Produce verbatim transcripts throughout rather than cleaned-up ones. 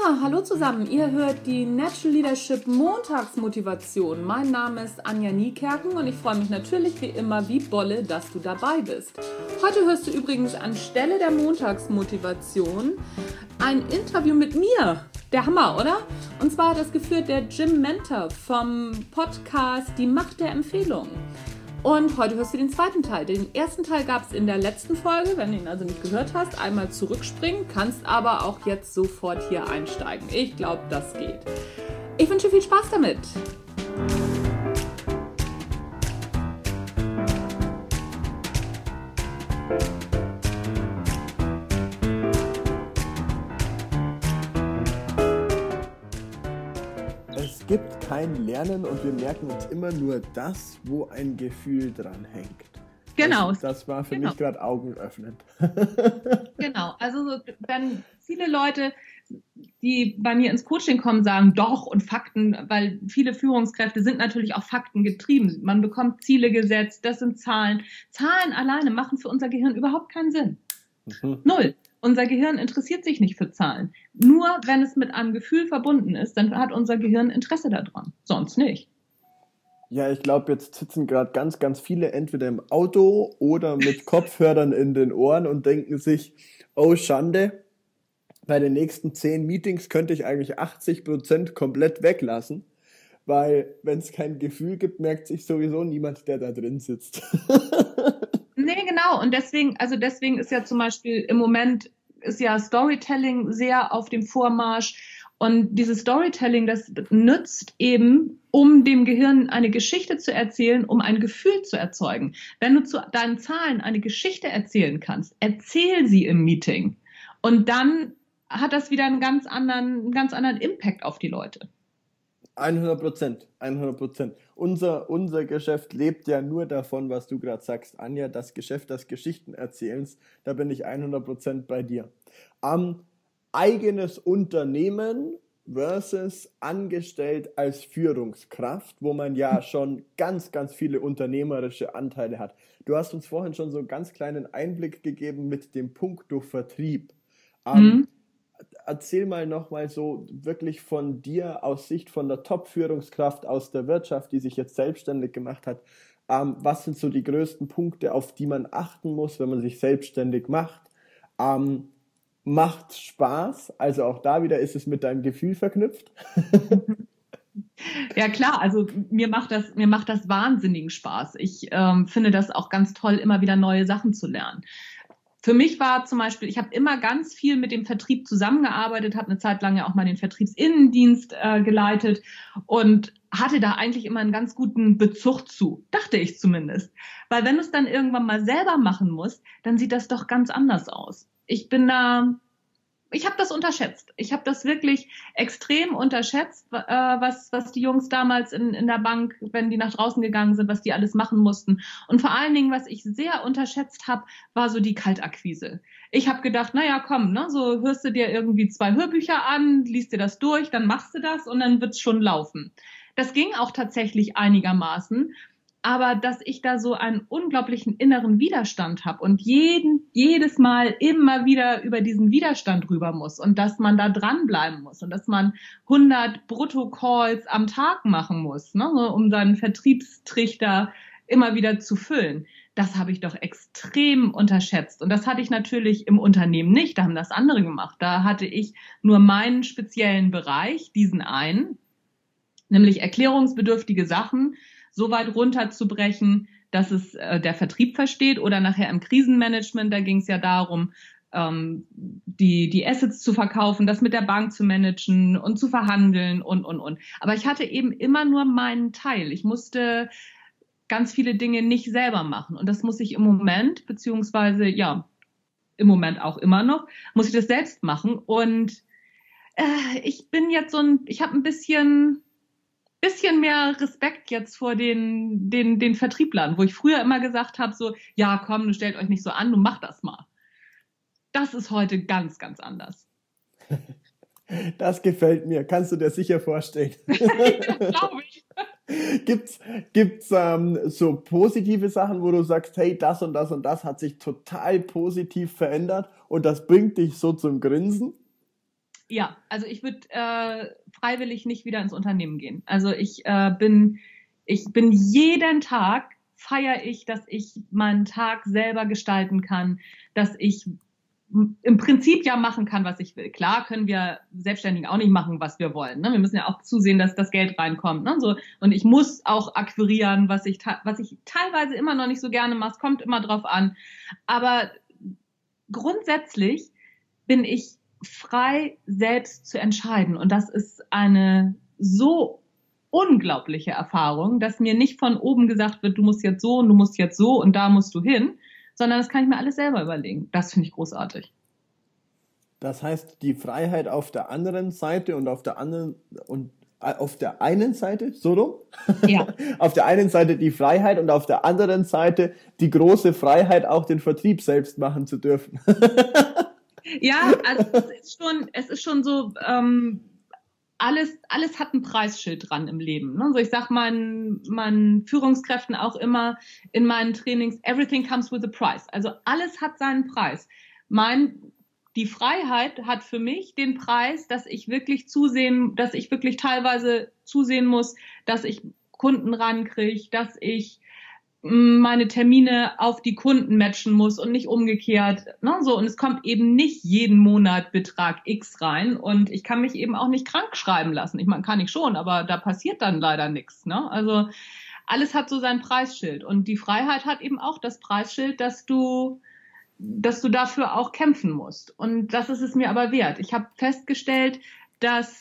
Ja, hallo zusammen. Ihr hört die Natural Leadership Montagsmotivation. Mein Name ist Anja Niekerken und ich freue mich natürlich wie immer wie Bolle, dass du dabei bist. Heute hörst du übrigens anstelle der Montagsmotivation ein Interview mit mir. Der Hammer, oder? Und zwar hat das geführt der Jim Mentor vom Podcast Die Macht der Empfehlung. Und heute hörst du den zweiten Teil. Den ersten Teil gab es in der letzten Folge, wenn du ihn also nicht gehört hast, einmal zurückspringen, kannst aber auch jetzt sofort hier einsteigen. Ich glaube, das geht. Ich wünsche viel Spaß damit. Es gibt kein Lernen und wir merken uns immer nur das, wo ein Gefühl dran hängt. Genau. Das, das war für genau. mich gerade augenöffnend. Genau, also so, wenn viele Leute, die bei mir ins Coaching kommen, sagen doch und Fakten, weil viele Führungskräfte sind natürlich auch faktengetrieben. Man bekommt Ziele gesetzt, das sind Zahlen. Zahlen alleine machen für unser Gehirn überhaupt keinen Sinn. Mhm. Null. Unser Gehirn interessiert sich nicht für Zahlen. Nur wenn es mit einem Gefühl verbunden ist, dann hat unser Gehirn Interesse daran. Sonst nicht. Ja, ich glaube, jetzt sitzen gerade ganz, ganz viele entweder im Auto oder mit Kopfhörern in den Ohren und denken sich, oh Schande, bei den nächsten zehn Meetings könnte ich eigentlich achtzig Prozent komplett weglassen, weil wenn es kein Gefühl gibt, merkt sich sowieso niemand, der da drin sitzt. Nee, genau. Und deswegen, also deswegen ist ja zum Beispiel im Moment ist ja Storytelling sehr auf dem Vormarsch. Und dieses Storytelling, das nützt eben, um dem Gehirn eine Geschichte zu erzählen, um ein Gefühl zu erzeugen. Wenn du zu deinen Zahlen eine Geschichte erzählen kannst, erzähl sie im Meeting. Und dann hat das wieder einen ganz anderen, einen ganz anderen Impact auf die Leute. hundert Prozent, hundert Prozent. Unser, unser Geschäft lebt ja nur davon, was du gerade sagst, Anja, das Geschäft des Geschichtenerzählens, da bin ich hundert Prozent bei dir. Am eigenes Unternehmen versus angestellt als Führungskraft, wo man ja schon ganz, ganz viele unternehmerische Anteile hat. Du hast uns vorhin schon so einen ganz kleinen Einblick gegeben mit dem Punkto Vertrieb. Mhm. Ähm, Erzähl mal nochmal so wirklich von dir aus Sicht von der Top-Führungskraft aus der Wirtschaft, die sich jetzt selbstständig gemacht hat. Ähm, was sind so die größten Punkte, auf die man achten muss, wenn man sich selbstständig macht? Ähm, macht Spaß? Also auch da wieder ist es mit deinem Gefühl verknüpft. Ja klar, also mir macht das, mir macht das wahnsinnigen Spaß. Ich ähm, finde das auch ganz toll, immer wieder neue Sachen zu lernen. Für mich war zum Beispiel, ich habe immer ganz viel mit dem Vertrieb zusammengearbeitet, habe eine Zeit lang ja auch mal den Vertriebsinnendienst äh, geleitet und hatte da eigentlich immer einen ganz guten Bezug zu, dachte ich zumindest. Weil wenn du es dann irgendwann mal selber machen musst, dann sieht das doch ganz anders aus. Ich bin da, ich habe das unterschätzt. Ich habe das wirklich extrem unterschätzt, äh, was was die Jungs damals in in der Bank, wenn die nach draußen gegangen sind, was die alles machen mussten. Und vor allen Dingen, was ich sehr unterschätzt habe, war so die Kaltakquise. Ich habe gedacht, naja, komm, ne, so hörst du dir irgendwie zwei Hörbücher an, liest dir das durch, dann machst du das und dann wird's schon laufen. Das ging auch tatsächlich einigermaßen. Aber dass ich da so einen unglaublichen inneren Widerstand habe und jeden, jedes Mal immer wieder über diesen Widerstand rüber muss und dass man da dranbleiben muss und dass man hundert Brutto-Calls am Tag machen muss, ne, um seinen Vertriebstrichter immer wieder zu füllen. Das habe ich doch extrem unterschätzt. Und das hatte ich natürlich im Unternehmen nicht, da haben das andere gemacht. Da hatte ich nur meinen speziellen Bereich, diesen einen, nämlich erklärungsbedürftige Sachen, so weit runterzubrechen, dass es äh, der Vertrieb versteht oder nachher im Krisenmanagement, da ging es ja darum, ähm, die die Assets zu verkaufen, das mit der Bank zu managen und zu verhandeln und, und, und. Aber ich hatte eben immer nur meinen Teil. Ich musste ganz viele Dinge nicht selber machen und das muss ich im Moment, beziehungsweise ja, im Moment auch immer noch, muss ich das selbst machen und äh, ich bin jetzt so ein, ich habe ein bisschen... bisschen mehr Respekt jetzt vor den, den, den Vertrieblern, wo ich früher immer gesagt habe, so, ja, komm, stellt euch nicht so an, du mach das mal. Das ist heute ganz, ganz anders. Das gefällt mir, kannst du dir sicher vorstellen. Ja, glaube ich. Gibt's, gibt's ähm, so positive Sachen, wo du sagst, hey, das und das und das hat sich total positiv verändert und das bringt dich so zum Grinsen? Ja, also ich würde äh, freiwillig nicht wieder ins Unternehmen gehen. Also ich äh, bin, ich bin jeden Tag feiere ich, dass ich meinen Tag selber gestalten kann, dass ich im Prinzip ja machen kann, was ich will. Klar können wir Selbstständigen auch nicht machen, was wir wollen. Ne? Wir müssen ja auch zusehen, dass das Geld reinkommt. Ne? So, und ich muss auch akquirieren, was ich, was ich teilweise immer noch nicht so gerne mache. Es kommt immer drauf an. Aber grundsätzlich bin ich frei, selbst zu entscheiden. Und das ist eine so unglaubliche Erfahrung, dass mir nicht von oben gesagt wird, du musst jetzt so und du musst jetzt so und da musst du hin, sondern das kann ich mir alles selber überlegen. Das finde ich großartig. Das heißt, die Freiheit auf der anderen Seite und auf der anderen und auf der einen Seite, so rum? Ja. Auf der einen Seite die Freiheit und auf der anderen Seite die große Freiheit, auch den Vertrieb selbst machen zu dürfen. Ja, also es ist schon, es ist schon so, ähm, alles, alles hat ein Preisschild dran im Leben. Ne? Also ich sage meinen, meinen Führungskräften auch immer in meinen Trainings, everything comes with a price. Also alles hat seinen Preis. Mein, die Freiheit hat für mich den Preis, dass ich wirklich zusehen, dass ich wirklich teilweise zusehen muss, dass ich Kunden rankriege, dass ich meine Termine auf die Kunden matchen muss und nicht umgekehrt. Ne? So, und es kommt eben nicht jeden Monat Betrag X rein und ich kann mich eben auch nicht krank schreiben lassen. Ich meine, kann ich schon, aber da passiert dann leider nichts. Ne? Also alles hat so sein Preisschild und die Freiheit hat eben auch das Preisschild, dass du, dass du dafür auch kämpfen musst. Und das ist es mir aber wert. Ich habe festgestellt, dass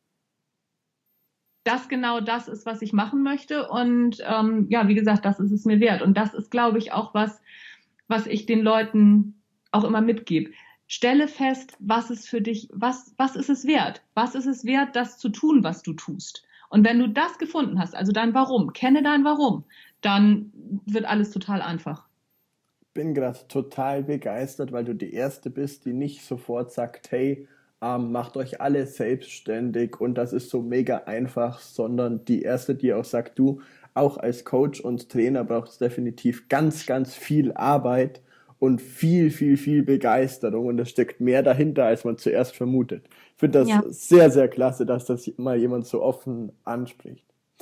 das genau das ist, was ich machen möchte. Und ähm, ja, wie gesagt, das ist es mir wert. Und das ist, glaube ich, auch was, was ich den Leuten auch immer mitgebe. Stelle fest, was ist für dich, was, was ist es wert? Was ist es wert, das zu tun, was du tust? Und wenn du das gefunden hast, also dein Warum, kenne dein Warum, dann wird alles total einfach. Bin gerade total begeistert, weil du die Erste bist, die nicht sofort sagt, hey, Ähm, macht euch alle selbstständig und das ist so mega einfach, sondern die Erste, die auch sagt, du, auch als Coach und Trainer braucht es definitiv ganz, ganz viel Arbeit und viel, viel, viel Begeisterung und es steckt mehr dahinter, als man zuerst vermutet. Ich finde das ja. sehr, sehr klasse, dass das mal jemand so offen anspricht.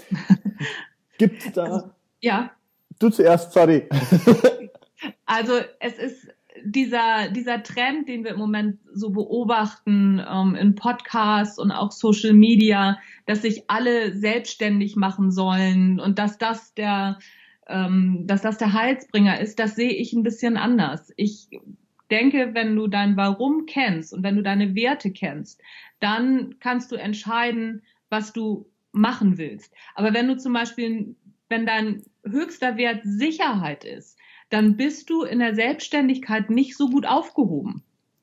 Gibt's da... Also, ja. Du zuerst, sorry. Also es ist... Dieser, dieser Trend, den wir im Moment so beobachten ähm, in Podcasts und auch Social Media, dass sich alle selbstständig machen sollen und dass das der, ähm, dass das der Heilsbringer ist, das sehe ich ein bisschen anders. Ich denke, wenn du dein Warum kennst und wenn du deine Werte kennst, dann kannst du entscheiden, was du machen willst. Aber wenn du zum Beispiel, wenn dein höchster Wert Sicherheit ist, dann bist du in der Selbstständigkeit nicht so gut aufgehoben.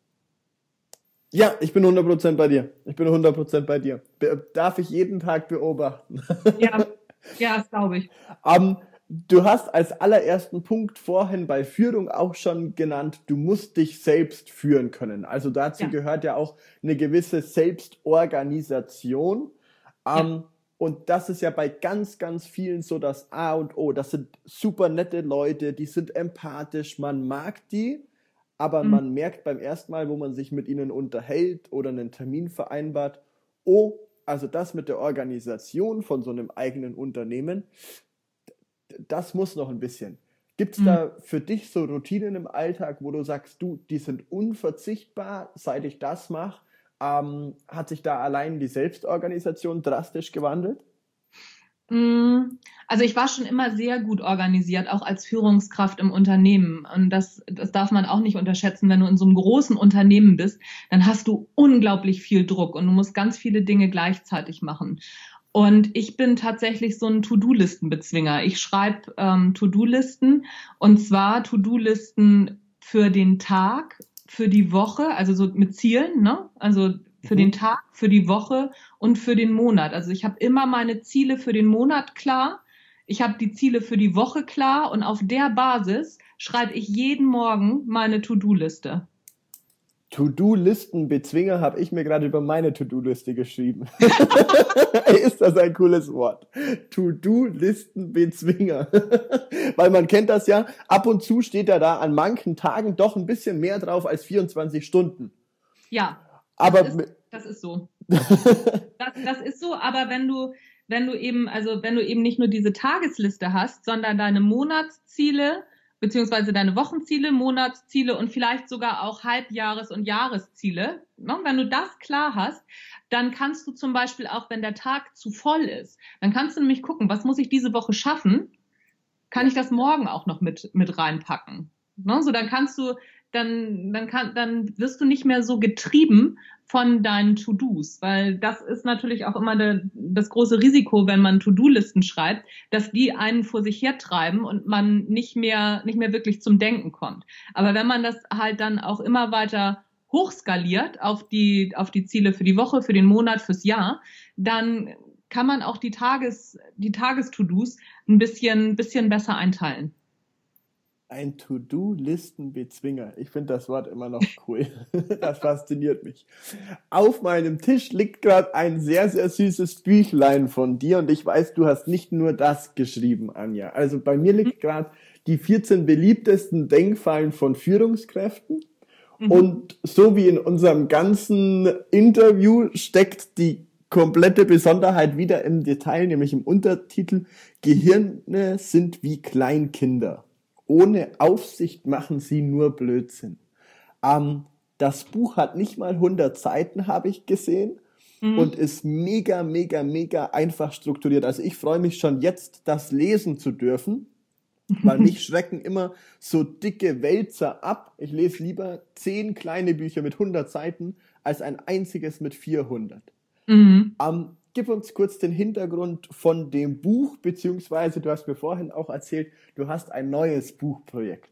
Ja, ich bin hundert Prozent bei dir. Ich bin hundert Prozent bei dir. Be- darf ich jeden Tag beobachten. Ja, ja, das glaube ich. Um, du hast als allerersten Punkt vorhin bei Führung auch schon genannt, du musst dich selbst führen können. Also dazu ja. gehört ja auch eine gewisse Selbstorganisation. Um, ja. Und das ist ja bei ganz, ganz vielen so das A und O. Das sind super nette Leute, die sind empathisch, man mag die, aber mhm. man merkt beim ersten Mal, wo man sich mit ihnen unterhält oder einen Termin vereinbart, oh, also das mit der Organisation von so einem eigenen Unternehmen, das muss noch ein bisschen. Gibt es mhm. da für dich so Routinen im Alltag, wo du sagst, du, die sind unverzichtbar, seit ich das mache? Ähm, hat sich da allein die Selbstorganisation drastisch gewandelt? Also ich war schon immer sehr gut organisiert, auch als Führungskraft im Unternehmen. Und das, das darf man auch nicht unterschätzen. Wenn du in so einem großen Unternehmen bist, dann hast du unglaublich viel Druck und du musst ganz viele Dinge gleichzeitig machen. Und ich bin tatsächlich so ein To-Do-Listen-Bezwinger. Ich schreibe ähm, To-Do-Listen und zwar To-Do-Listen für den Tag, für die Woche, also so mit Zielen, ne? Also für mhm. den Tag, für die Woche und für den Monat. Also ich habe immer meine Ziele für den Monat klar. Ich habe die Ziele für die Woche klar und auf der Basis schreibe ich jeden Morgen meine To-Do-Liste. To-Do-Listen-Bezwinger habe ich mir gerade über meine To-Do-Liste geschrieben. Ist das ein cooles Wort? To-Do-Listen-Bezwinger. Weil man kennt das ja, ab und zu steht ja da an manchen Tagen doch ein bisschen mehr drauf als vierundzwanzig Stunden. Ja. Aber das ist, das ist so. Das, das ist so, aber wenn du, wenn du eben, also wenn du eben nicht nur diese Tagesliste hast, sondern deine Monatsziele, beziehungsweise deine Wochenziele, Monatsziele und vielleicht sogar auch Halbjahres- und Jahresziele. Ne? Wenn du das klar hast, dann kannst du zum Beispiel auch, wenn der Tag zu voll ist, dann kannst du nämlich gucken, was muss ich diese Woche schaffen? Kann ich das morgen auch noch mit, mit reinpacken? Ne? So, dann kannst du, dann, dann kann, dann wirst du nicht mehr so getrieben von deinen To-Dos, weil das ist natürlich auch immer de, das große Risiko, wenn man To-Do-Listen schreibt, dass die einen vor sich hertreiben und man nicht mehr, nicht mehr wirklich zum Denken kommt. Aber wenn man das halt dann auch immer weiter hochskaliert auf die, auf die Ziele für die Woche, für den Monat, fürs Jahr, dann kann man auch die Tages, die Tages-To-Dos ein bisschen, bisschen besser einteilen. Ein To-Do-Listenbezwinger. Ich finde das Wort immer noch cool. Das fasziniert mich. Auf meinem Tisch liegt gerade ein sehr, sehr süßes Büchlein von dir und ich weiß, du hast nicht nur das geschrieben, Anja. Also bei mir liegt gerade die vierzehn beliebtesten Denkfallen von Führungskräften. Mhm. Und so wie in unserem ganzen Interview steckt die komplette Besonderheit wieder im Detail, nämlich im Untertitel: Gehirne sind wie Kleinkinder. Ohne Aufsicht machen sie nur Blödsinn. Ähm, das Buch hat nicht mal hundert Seiten, habe ich gesehen, mhm. und ist mega, mega, mega einfach strukturiert. Also ich freue mich schon jetzt, das lesen zu dürfen, weil mich schrecken immer so dicke Wälzer ab. Ich lese lieber zehn kleine Bücher mit hundert Seiten als ein einziges mit vierhundert. Mhm. Ähm, Gib uns kurz den Hintergrund von dem Buch, beziehungsweise du hast mir vorhin auch erzählt, du hast ein neues Buchprojekt.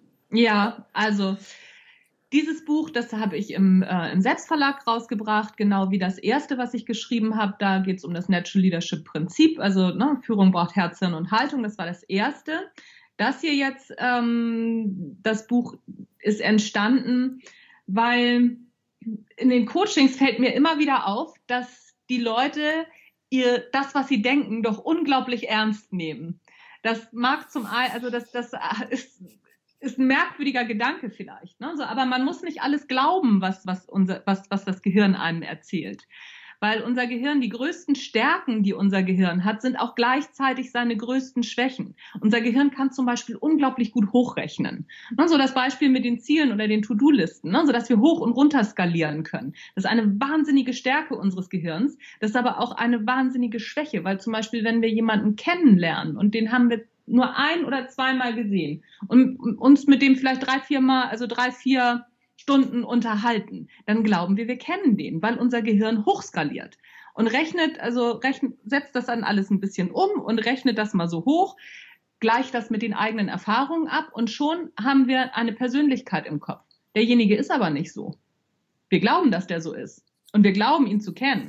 Ja, also dieses Buch, das habe ich im, äh, im Selbstverlag rausgebracht, genau wie das erste, was ich geschrieben habe. Da geht es um das Natural Leadership Prinzip, also ne, Führung braucht Herz, Hirn und Haltung, das war das erste. Das hier jetzt, ähm, das Buch ist entstanden, weil in den Coachings fällt mir immer wieder auf, dass die Leute ihr das, was sie denken, doch unglaublich ernst nehmen. Das mag zum einen, also das, das ist, ist ein merkwürdiger Gedanke vielleicht, ne? So, aber man muss nicht alles glauben, was, was, unser, was, was das Gehirn einem erzählt. Weil unser Gehirn, die größten Stärken, die unser Gehirn hat, sind auch gleichzeitig seine größten Schwächen. Unser Gehirn kann zum Beispiel unglaublich gut hochrechnen. Ne, so das Beispiel mit den Zielen oder den To-Do-Listen, ne, so dass wir hoch und runter skalieren können. Das ist eine wahnsinnige Stärke unseres Gehirns. Das ist aber auch eine wahnsinnige Schwäche, weil zum Beispiel, wenn wir jemanden kennenlernen und den haben wir nur ein oder zweimal gesehen und uns mit dem vielleicht drei, vier Mal, also drei, vier Stunden unterhalten, dann glauben wir, wir kennen den, weil unser Gehirn hochskaliert und rechnet, also rechnet, setzt das dann alles ein bisschen um und rechnet das mal so hoch, gleicht das mit den eigenen Erfahrungen ab und schon haben wir eine Persönlichkeit im Kopf. Derjenige ist aber nicht so. Wir glauben, dass der so ist und wir glauben, ihn zu kennen.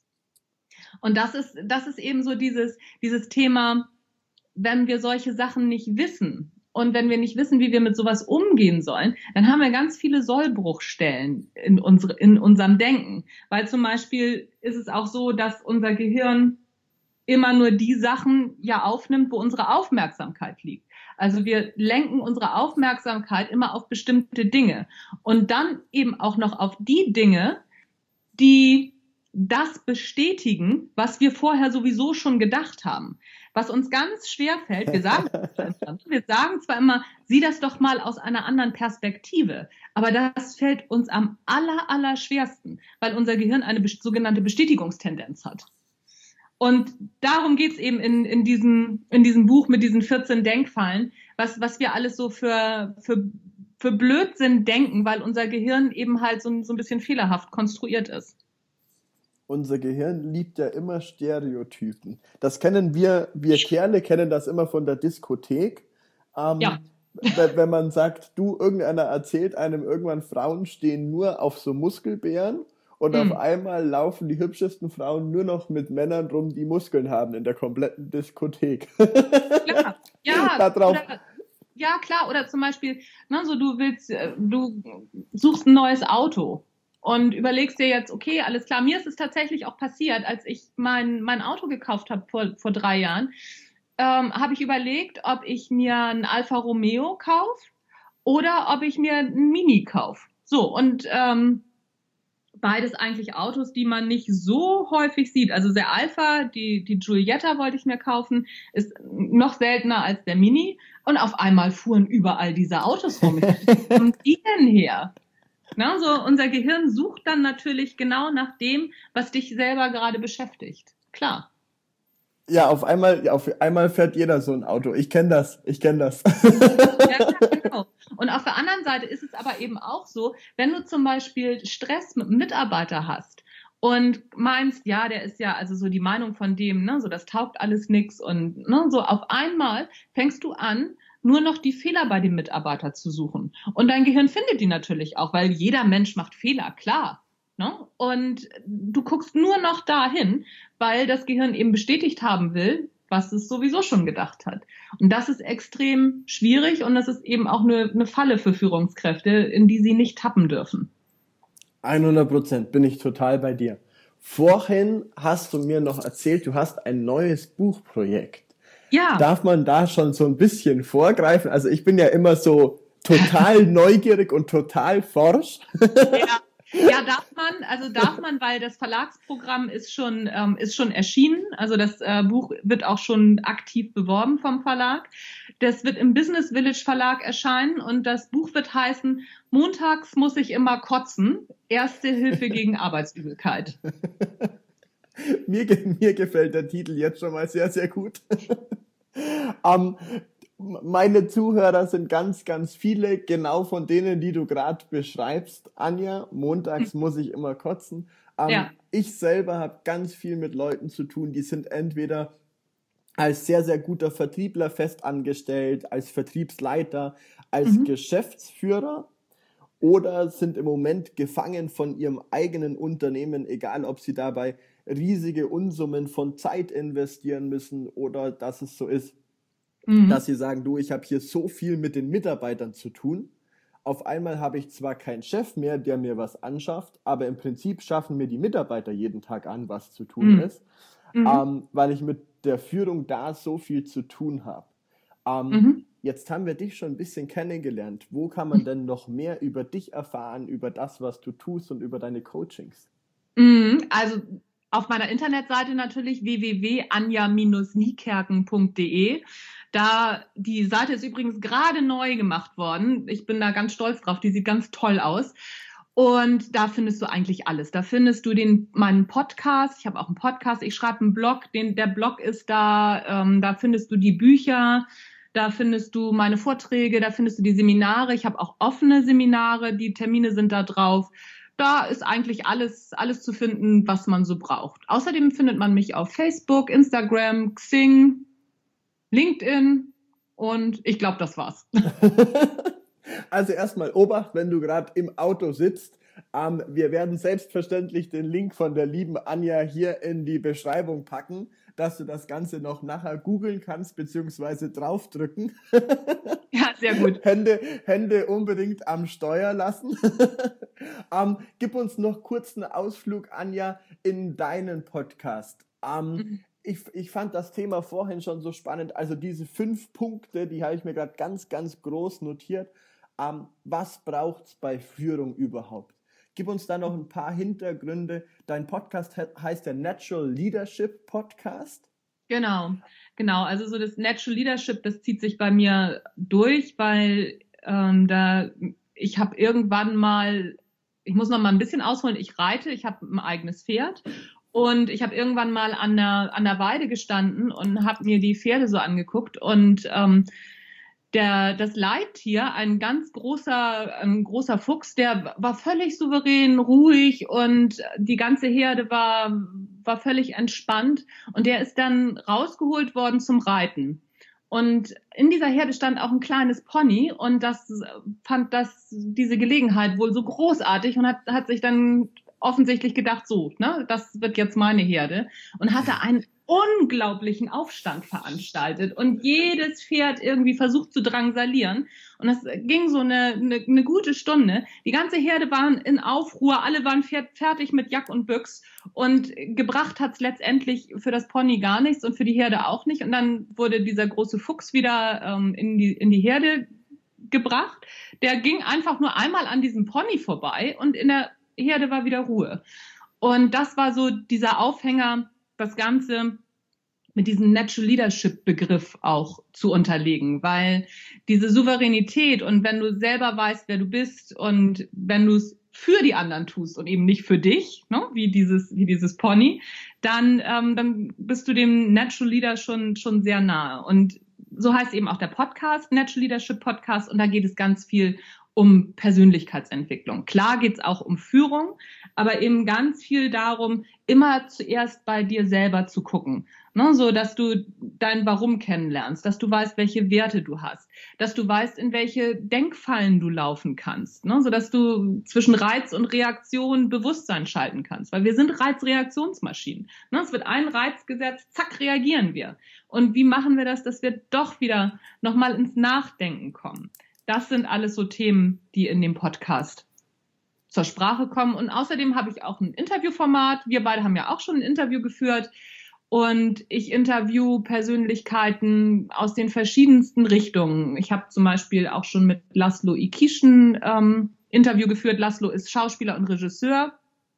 Und das ist, das ist eben so dieses, dieses Thema, wenn wir solche Sachen nicht wissen, und wenn wir nicht wissen, wie wir mit sowas umgehen sollen, dann haben wir ganz viele Sollbruchstellen in, unsere, in unserem Denken. Weil zum Beispiel ist es auch so, dass unser Gehirn immer nur die Sachen ja aufnimmt, wo unsere Aufmerksamkeit liegt. Also wir lenken unsere Aufmerksamkeit immer auf bestimmte Dinge. Und dann eben auch noch auf die Dinge, die das bestätigen, was wir vorher sowieso schon gedacht haben. Was uns ganz schwer fällt, wir sagen, wir sagen zwar immer, sieh das doch mal aus einer anderen Perspektive, aber das fällt uns am aller, aller schwersten, weil unser Gehirn eine sogenannte Bestätigungstendenz hat. Und darum geht's eben in, in, diesem, in diesem Buch mit diesen vierzehn Denkfallen, was, was wir alles so für, für, für Blödsinn denken, weil unser Gehirn eben halt so, so ein bisschen fehlerhaft konstruiert ist. Unser Gehirn liebt ja immer Stereotypen. Das kennen wir, wir Kerle kennen das immer von der Diskothek. Ähm, ja. Wenn man sagt, du, irgendeiner erzählt einem irgendwann, Frauen stehen nur auf so Muskelbären und hm. auf einmal laufen die hübschesten Frauen nur noch mit Männern rum, die Muskeln haben in der kompletten Diskothek. Klar. Ja, da drauf. Oder, ja, klar. Oder zum Beispiel, ne, so du willst, du suchst ein neues Auto. Und überlegst dir jetzt, okay, alles klar, mir ist es tatsächlich auch passiert, als ich mein, mein Auto gekauft habe vor, vor drei Jahren, ähm, habe ich überlegt, ob ich mir ein Alfa Romeo kaufe oder ob ich mir ein Mini kaufe. So, und ähm, beides eigentlich Autos, die man nicht so häufig sieht. Also der Alpha, die, die Giulietta wollte ich mir kaufen, ist noch seltener als der Mini. Und auf einmal fuhren überall diese Autos rum. Wo kommen die denn her? Na, so unser Gehirn sucht dann natürlich genau nach dem, was dich selber gerade beschäftigt. Klar. Ja, auf einmal, auf einmal fährt jeder so ein Auto. Ich kenne das, ich kenne das. Ja, genau. Und auf der anderen Seite ist es aber eben auch so, wenn du zum Beispiel Stress mit einem Mitarbeiter hast und meinst, ja, der ist ja, also so die Meinung von dem, ne, so das taugt alles nix und ne, so auf einmal fängst du an, nur noch die Fehler bei dem Mitarbeiter zu suchen. Und dein Gehirn findet die natürlich auch, weil jeder Mensch macht Fehler, klar. Ne? Und du guckst nur noch dahin, weil das Gehirn eben bestätigt haben will, was es sowieso schon gedacht hat. Und das ist extrem schwierig und das ist eben auch eine, eine Falle für Führungskräfte, in die sie nicht tappen dürfen. hundert Prozent bin ich total bei dir. Vorhin hast du mir noch erzählt, du hast ein neues Buchprojekt. Ja. Darf man da schon so ein bisschen vorgreifen? Also ich bin ja immer so total neugierig und total forsch. Ja. Ja, darf man, also darf man, weil das Verlagsprogramm ist schon, ähm, ist schon erschienen. Also das äh, Buch wird auch schon aktiv beworben vom Verlag. Das wird im Business Village Verlag erscheinen und das Buch wird heißen, Montags muss ich immer kotzen, Erste Hilfe gegen Arbeitsübelkeit. mir, mir gefällt der Titel jetzt schon mal sehr, sehr gut. um, Meine Zuhörer sind ganz, ganz viele, genau von denen, die du gerade beschreibst. Anja, montags muss ich immer kotzen. Ähm, ja. Ich selber habe ganz viel mit Leuten zu tun, die sind entweder als sehr, sehr guter Vertriebler festangestellt, als Vertriebsleiter, als mhm. Geschäftsführer oder sind im Moment gefangen von ihrem eigenen Unternehmen, egal ob sie dabei riesige Unsummen von Zeit investieren müssen oder dass es so ist, Mhm. dass sie sagen, du, ich habe hier so viel mit den Mitarbeitern zu tun. Auf einmal habe ich zwar keinen Chef mehr, der mir was anschafft, aber im Prinzip schaffen mir die Mitarbeiter jeden Tag an, was zu tun mhm. ist, mhm. Ähm, weil ich mit der Führung da so viel zu tun habe. Ähm, mhm. Jetzt haben wir dich schon ein bisschen kennengelernt. Wo kann man denn noch mehr über dich erfahren, über das, was du tust und über deine Coachings? Mhm. Also auf meiner Internetseite natürlich w w w punkt anja niekerken punkt de. Da, die Seite ist übrigens gerade neu gemacht worden. Ich bin da ganz stolz drauf. Die sieht ganz toll aus. Und da findest du eigentlich alles. Da findest du den, meinen Podcast. Ich habe auch einen Podcast. Ich schreibe einen Blog. Den, der Blog ist da. Ähm, da findest du die Bücher. Da findest du meine Vorträge. Da findest du die Seminare. Ich habe auch offene Seminare. Die Termine sind da drauf. Da ist eigentlich alles, alles zu finden, was man so braucht. Außerdem findet man mich auf Facebook, Instagram, Xing, LinkedIn und ich glaube, das war's. Also erstmal Obacht, wenn du gerade im Auto sitzt. Ähm, wir werden selbstverständlich den Link von der lieben Anja hier in die Beschreibung packen, dass du das Ganze noch nachher googeln kannst, beziehungsweise draufdrücken. Ja, sehr gut. Hände, Hände unbedingt am Steuer lassen. ähm, gib uns noch kurz einen Ausflug, Anja, in deinen Podcast. Ähm, mhm. Ich, ich fand das Thema vorhin schon so spannend. Also diese fünf Punkte, die habe ich mir gerade ganz, ganz groß notiert. Ähm, was braucht es bei Führung überhaupt? Gib uns da noch ein paar Hintergründe. Dein Podcast heißt der Natural Leadership Podcast. Genau, genau. Also so das Natural Leadership, das zieht sich bei mir durch, weil ähm, da ich habe irgendwann mal, ich muss noch mal ein bisschen ausholen, ich reite, ich habe ein eigenes Pferd. Und ich habe irgendwann mal an der, an der Weide gestanden und habe mir die Pferde so angeguckt. Und ähm, der, das Leittier, ein ganz großer, ein großer Fuchs, der war völlig souverän, ruhig und die ganze Herde war, war völlig entspannt. Und der ist dann rausgeholt worden zum Reiten. Und in dieser Herde stand auch ein kleines Pony und das fand das, diese Gelegenheit wohl so großartig und hat, hat sich dann offensichtlich gedacht, so, ne, das wird jetzt meine Herde und hatte einen unglaublichen Aufstand veranstaltet und jedes Pferd irgendwie versucht zu drangsalieren und das ging so eine, eine, eine gute Stunde. Die ganze Herde waren in Aufruhr, alle waren fertig mit Jack und Büchs und gebracht hat's letztendlich für das Pony gar nichts und für die Herde auch nicht und dann wurde dieser große Fuchs wieder ähm, in die, in die Herde gebracht. Der ging einfach nur einmal an diesem Pony vorbei und in der Herde war wieder Ruhe. Und das war so dieser Aufhänger, das Ganze mit diesem Natural Leadership Begriff auch zu unterlegen, weil diese Souveränität und wenn du selber weißt, wer du bist und wenn du es für die anderen tust und eben nicht für dich, ne, wie dieses wie dieses Pony, dann ähm, dann bist du dem Natural Leader schon schon sehr nahe. Und so heißt eben auch der Podcast, Natural Leadership Podcast, und da geht es ganz viel um Persönlichkeitsentwicklung. Klar geht es auch um Führung, aber eben ganz viel darum, immer zuerst bei dir selber zu gucken. Ne, so, dass du dein Warum kennenlernst, dass du weißt, welche Werte du hast, dass du weißt, in welche Denkfallen du laufen kannst, ne, so dass du zwischen Reiz und Reaktion Bewusstsein schalten kannst, weil wir sind Reizreaktionsmaschinen. Ne, es wird ein Reiz gesetzt, zack, reagieren wir. Und wie machen wir das, dass wir doch wieder nochmal ins Nachdenken kommen? Das sind alles so Themen, die in dem Podcast zur Sprache kommen. Und außerdem habe ich auch ein Interviewformat. Wir beide haben ja auch schon ein Interview geführt. Und ich interview Persönlichkeiten aus den verschiedensten Richtungen. Ich habe zum Beispiel auch schon mit Laszlo Ikischen ähm, Interview geführt. Laszlo ist Schauspieler und Regisseur,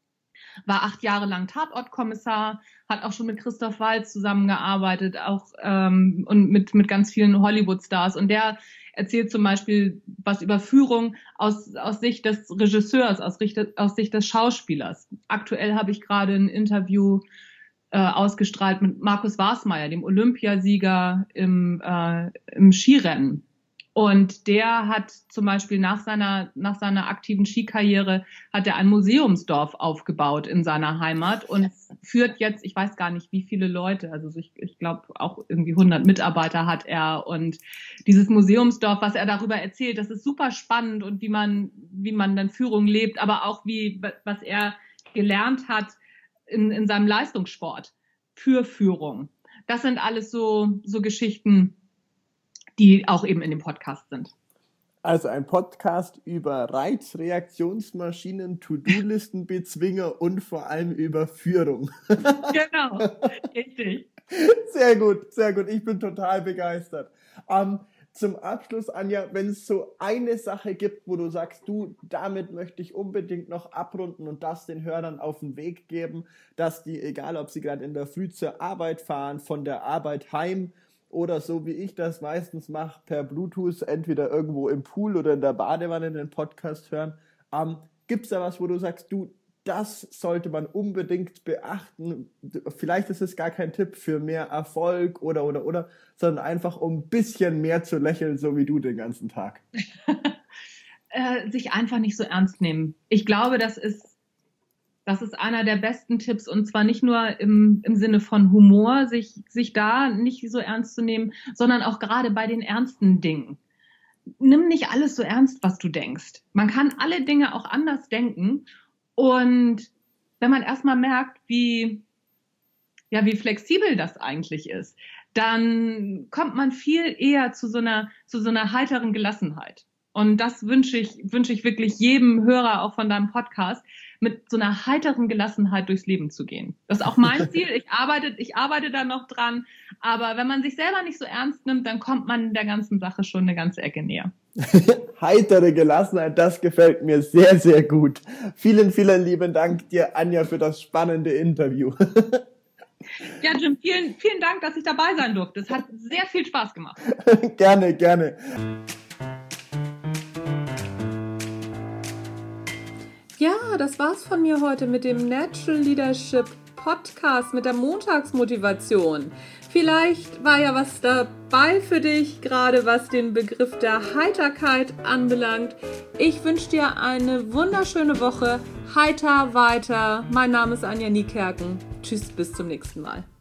war acht Jahre lang Tatortkommissar, hat auch schon mit Christoph Waltz zusammengearbeitet, auch ähm, und mit mit ganz vielen Hollywood-Stars. Und der erzählt zum Beispiel was über Führung aus aus Sicht des Regisseurs, aus, aus Sicht des Schauspielers. Aktuell habe ich gerade ein Interview äh, ausgestrahlt mit Markus Warsmeier, dem Olympiasieger im äh, im Skirennen. Und der hat zum Beispiel nach seiner, nach seiner aktiven Skikarriere hat er ein Museumsdorf aufgebaut in seiner Heimat und führt jetzt, ich weiß gar nicht wie viele Leute, also ich, ich glaube auch irgendwie hundert Mitarbeiter hat er. Und dieses Museumsdorf, was er darüber erzählt, das ist super spannend und wie man, wie man dann Führung lebt, aber auch wie, was er gelernt hat in, in seinem Leistungssport für Führung. Das sind alles so, so Geschichten, die auch eben in dem Podcast sind. Also ein Podcast über Reizreaktionsmaschinen, To-Do-Listen-Bezwinger und vor allem über Führung. Genau, richtig. Sehr gut, sehr gut. Ich bin total begeistert. Ähm, zum Abschluss, Anja, wenn es so eine Sache gibt, wo du sagst, du, damit möchte ich unbedingt noch abrunden und das den Hörern auf den Weg geben, dass die, egal ob sie gerade in der Früh zur Arbeit fahren, von der Arbeit heim, oder so wie ich das meistens mache, per Bluetooth, entweder irgendwo im Pool oder in der Badewanne den Podcast hören. Ähm, Gibt es da was, wo du sagst, du, das sollte man unbedingt beachten? Vielleicht ist es gar kein Tipp für mehr Erfolg oder, oder, oder, sondern einfach um ein bisschen mehr zu lächeln, so wie du den ganzen Tag. äh, sich einfach nicht so ernst nehmen. Ich glaube, das ist Das ist einer der besten Tipps, und zwar nicht nur im, im Sinne von Humor, sich, sich da nicht so ernst zu nehmen, sondern auch gerade bei den ernsten Dingen. Nimm nicht alles so ernst, was du denkst. Man kann alle Dinge auch anders denken, und wenn man erstmal merkt, wie, ja, wie flexibel das eigentlich ist, dann kommt man viel eher zu so einer, zu so einer heiteren Gelassenheit. Und das wünsche ich, wünsche ich wirklich jedem Hörer auch von deinem Podcast, mit so einer heiteren Gelassenheit durchs Leben zu gehen. Das ist auch mein Ziel. Ich arbeite, ich arbeite da noch dran. Aber wenn man sich selber nicht so ernst nimmt, dann kommt man der ganzen Sache schon eine ganze Ecke näher. Heitere Gelassenheit, das gefällt mir sehr, sehr gut. Vielen, vielen lieben Dank dir, Anja, für das spannende Interview. Ja, Jim, vielen, vielen Dank, dass ich dabei sein durfte. Es hat sehr viel Spaß gemacht. Gerne, gerne. Ja, das war's von mir heute mit dem Natural Leadership Podcast, mit der Montagsmotivation. Vielleicht war ja was dabei für dich, gerade was den Begriff der Heiterkeit anbelangt. Ich wünsche dir eine wunderschöne Woche. Heiter weiter. Mein Name ist Anja Niekerken. Tschüss, bis zum nächsten Mal.